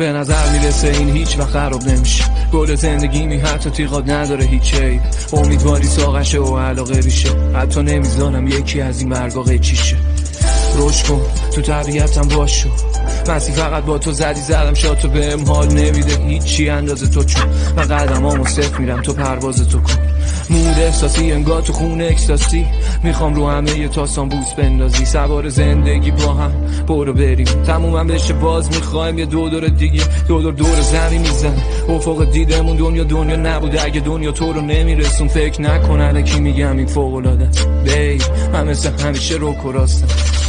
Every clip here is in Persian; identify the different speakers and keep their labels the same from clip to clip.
Speaker 1: به نظر میرسه این هیچ وقت خراب نمیشه. گل زندگی می حتی تیغات نداره هیچ عیب. امیدواری ساقشه و علاقه ریشه. حتی نمیزانم یکی از این برگا قیچیشه. روش کن تو طبیعتم باشو، مسیح فقط با تو زدم شاد تو بهم حال نمیده هیچی اندازه تو، چون من قدمامو صفر میرم تو پرواز تو کن. مود احساسی انگار تو خون اکستاسی، میخوام رو همه یه تاسان بوس بندازی. سوار زندگی با هم برو بریم تمومم بشه، باز میخوایم یه دور دیگه. دور زمین میزن افق دیدمون. دنیا نبوده اگه دنیا تو رو نمیرسون. فکر نکن الکی میگم این فوق‌العاده است بی، من مثل همیشه رو راستم.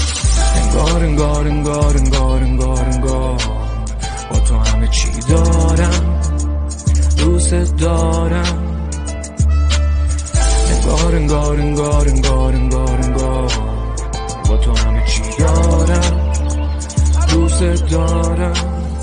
Speaker 1: انگار با تو همه چی دارم، دوست دارم. انگار با تو همه چی دارم، دوست دارم.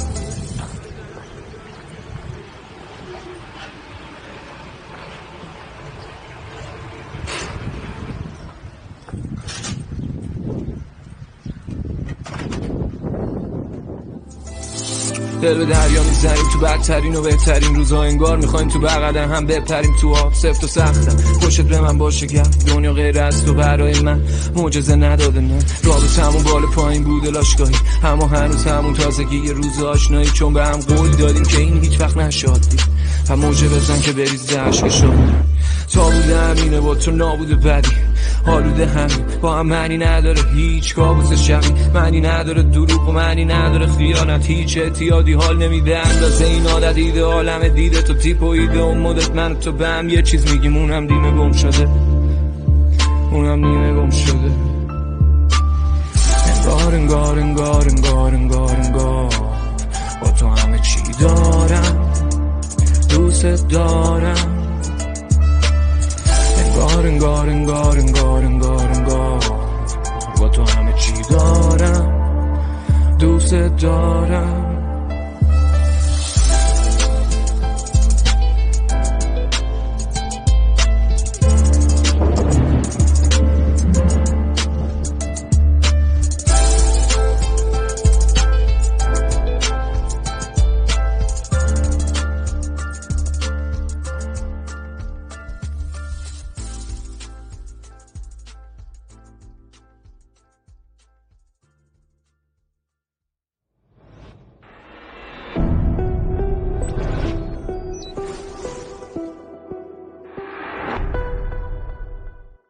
Speaker 1: دل به دریا میزنیم تو بدترین و بهترین روزها. انگار میخوایم تو بغدن هم بپریم تو آب. سفت و سختم پشت به من باشه گرد. دنیا غیر از تو برای من معجزه نداده نه. رابطمون بالا پایین بوده لاشگاهی، اما هنوز همون تازگی یه روز آشنایی. چون به هم قول دادیم که این هیچ وقت نشادی و موجه بزن که بریزه عشقشو. تا بوده همینه با تو نابوده بدی، حالوده همین با هم معنی نداره هیچ کابوس شبی. معنی نداره دروغ و معنی نداره خیانت. هیچ اعتیادی حال نمیده اندازه این عادت. ایده عالم دیده تو تیپ و ایده اون مدت من تو به هم یه چیز میگیم اونم نیمه گم شده. انگار با تو همه چی دارم، دوست دارم. انگار با تو همه چی دارم، دوست دارم.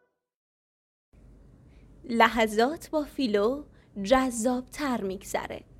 Speaker 2: لحظات با فیلو جذاب‌تر میگذره.